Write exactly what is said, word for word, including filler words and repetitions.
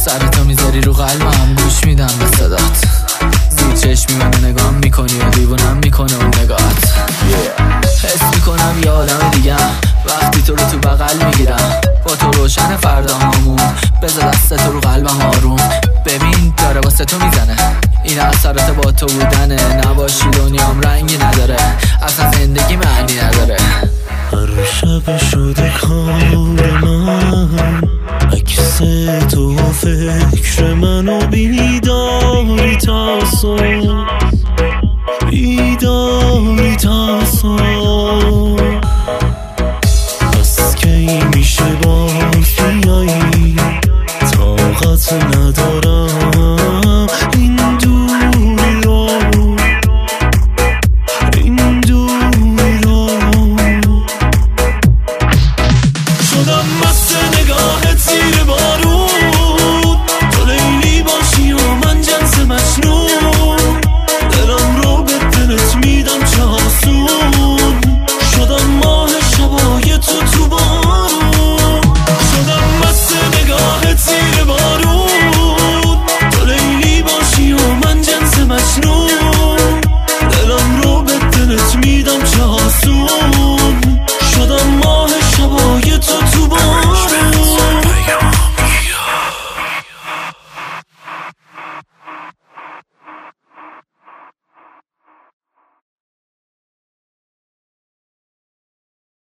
سرتو میذاری رو قلبم، گوش میدم به صدات. زیر چشمی منو نگاه میکنی و دیوونم میکنه اون نگاهت. حس میکنم یه آدم دیگم وقتی تو رو تو بغل میگیرم. با تو روشن فردا همون، بذار دست تو رو قلبم آروم. ببین داره واسه تو میزنه، این اثرات با تو بودنه. نباشی دنیام رنگی نداره، اصلا زندگی معنی نداره. هر شب شده کار من، عکس تو فکر منو بیداری تا صبح، بیداری تا صبح. پس کی میشه باز بیایی، طاقت ندارم